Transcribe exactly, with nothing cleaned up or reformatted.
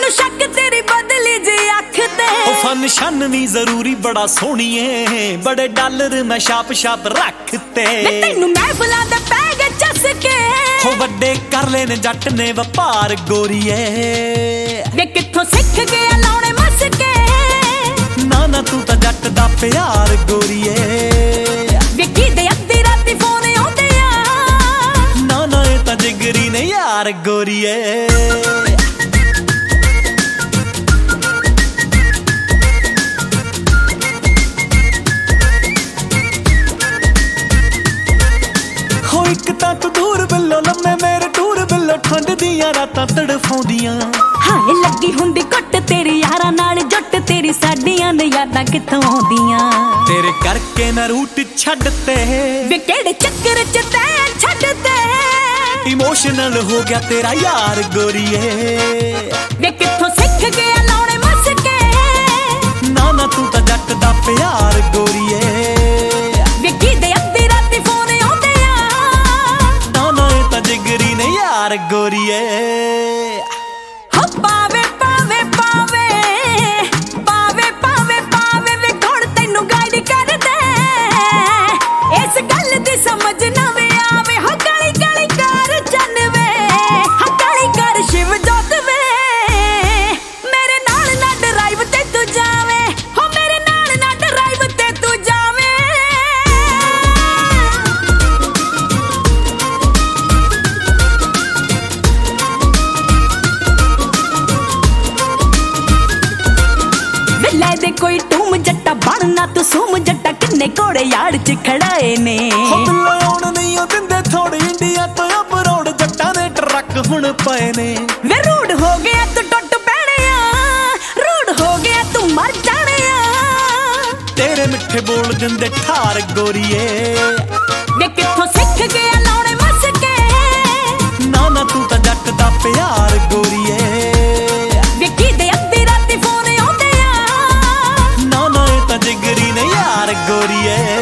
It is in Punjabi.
ਮੈਨੂੰ ਸ਼ੱਕ ਤੇਰੀ ਬਦਲੀ ਜੇ ਅੱਖ ਤੇ। ਉਹ ਫਨ ਸ਼ਨ ਵੀ ਜ਼ਰੂਰੀ ਬੜਾ ਸੋਹਣੀਏ, ਬੜੇ ਡਾਲਰ ਮੈਂ ਛਾਪ ਛਾਪ ਰੱਖ ਤੇ। ਵੇ ਤੈਨੂੰ ਮਹਿਫਲਾਂ ਦੇ ਪੈ ਗਏ ਚਸਕੇ, ਹੋ ਵੱਡੇ ਕਰ ਲੈ ਨੇ ਜੱਟ ਨੇ ਵਪਾਰ ਗੋਰੀਏ। ਵੇ ਕਿੱਥੋਂ ਸਿੱਖ ਗਿਆ ਲਾਉਣੇ ਮਸਕੇ, ਨਾ ਨਾ ਤੂੰ ਤਾਂ ਜੱਟ ਦਾ ਪਿਆਰ ਗੋਰੀਏ। ਵੇ ਕਿਦੇ ਅੱਧੀ ਰਾਤੀ ਫੋਨ ਆਉਂਦੇ ਆ, ਨਾ ਨਾ ਇਹ ਤਾਂ ਜਿਗਰੀ ਨੇ ਯਾਰ ਗੋਰੀਏ। ਹੋ ਇੱਕ ਤਾਂ ਤੂੰ ਦੂਰ ਬਿੱਲੋ ਲੰਮੇ ਮੇਰੇ ਟੂਰ ਬਿੱਲੋ, ਠੰਡ ਦੀਆਂ ਰਾਤਾਂ ਤੜਫਾਉਂਦੀਆਂ। ਹਾਏ ਲੱਗੀ ਹੁੰਦੀ ਕੁੱਟ ਤੇਰੀ ਯਾਰਾਂ ਨਾਲ ਜੁੱਟ, ਤੇਰੀ ਸਾਡੀਆਂ ਨੇ ਯਾਦਾਂ ਕਿੱਥੋਂ ਆਉਂਦੀਆਂ। ਤੇਰੇ ਕਰਕੇ ਨਾ ਰੂਟ ਛੱਡ ਤੇ, ਵੇ ਕਿਹੜੇ ਚੱਕਰ ਚ ਤੈਂ ਛੱਡ ਤੇ, ਇਮੋਸ਼ਨਲ ਹੋ ਗਿਆ ਤੇਰਾ ਯਾਰ ਗੋਰੀਏ। ਵੇ ਕਿੱਥੋਂ ਸਿੱਖ ਗਿਆ ਲਾਉਣੇ ਮਸਕੇ, ਨਾ ਨਾ ਤੂੰ ਤਾਂ ਜੱਟ ਦਾ ਪਿਆਰ ਗੋਰੀਏ। ਵੇ ਕਿਦੇ ਅੱਧੀ ਰਾਤੀ ਫੋਨ ਆਉਂਦੇ ਆ, ਨਾ ਨਾ ਇਹ ਤਾਂ ਜਿਗਰੀ ਨੇ ਯਾਰ ਗੋਰੀਏ। ਹੋ ਪਾਵੇ ਪਾਵੇ ਪਾਵੇ ਪਾਵੇ ਪਾਵੇ ਪਾਵੇ, ਵੇ ਕੌਣ ਤੈਨੂੰ ਗਾਈਡ ਕਰਦਾ, ਇਸ ਗੱਲ ਦੀ ਸਮਝ ਨਾ ਵੇ ਆਵੇ। ਹੋ ਕਾਲੀ ਕਾਲੀ ਕਾਰ ਚੰਨ ਵੇ, ਹੋ ਕਾਲੀ ਕਾਰ ਸ਼ਿਵ ਜੋਤ ਵੇ, ਮੇਰੇ ਨਾਲ ਨਾ ਡਰਾਈਵ ਤੇ ਤੂੰ ਜਾਵੇਂ, ਹੋ ਮੇਰੇ ਨਾਲ ਨਾ ਡਰਾਈਵ ਤੇ ਤੂੰ ਜਾਵੇਂ। ਲੈ ਦੇ ਕੋਈ ਟੂਮ ਜੱਟਾ ਬਣਨਾ ਤੂੰ ਸੂਮ ਜੱਟਾ, ਕਿੰਨੇ ਘੋੜੇ ਯਾਰ ਚ ਖੜਾਏ ਨੇ। ਹੋ ਬਿੱਲੋ ਆਉਣ ਨਹੀਂ ਉਹ ਦਿੰਦੇ ਥੋੜੇ, ਇੰਡੀਆ ਤੋਂ ਅਬਰੋਡ ਜੱਟਾਂ ਦੇ ਟਰੱਕ ਹੁਣ ਪਏ ਨੇ। ਵੇ ਰੂਡ ਹੋ ਗਿਆ ਤੂੰ ਟੁੱਟ ਪੈਣਿਆ, ਰੂਡ ਹੋ ਗਿਆ ਤੂੰ ਮਰ ਜਾਣਿਆ। ਤੇਰੇ ਮਿੱਠੇ ਬੋਲ ਦਿੰਦੇ ਠਾਰ ਗੋਰੀਏ। ਵੇ ਕਿੱਥੋਂ ਸਿੱਖ ਗਿਆ ਲਾਉਣੇ ਮਸਕੇ, ਨਾ ਨਾ ਤੂੰ ਤਾਂ ਜੱਟ ਦਾ ਪਿਆਰ ਗੋਰੀਏ। ਵੇ ਕਿਦੇ ਅੱਧੀ ਰਾਤੀ ਫੋਨ ਆਉਂਦੇ ਆ, ਨਾ ਨਾ ਇਹ ਤਾਂ ਜਿਗਰੀ ਨੇ ਯਾਰ ਗੋਰੀਏ।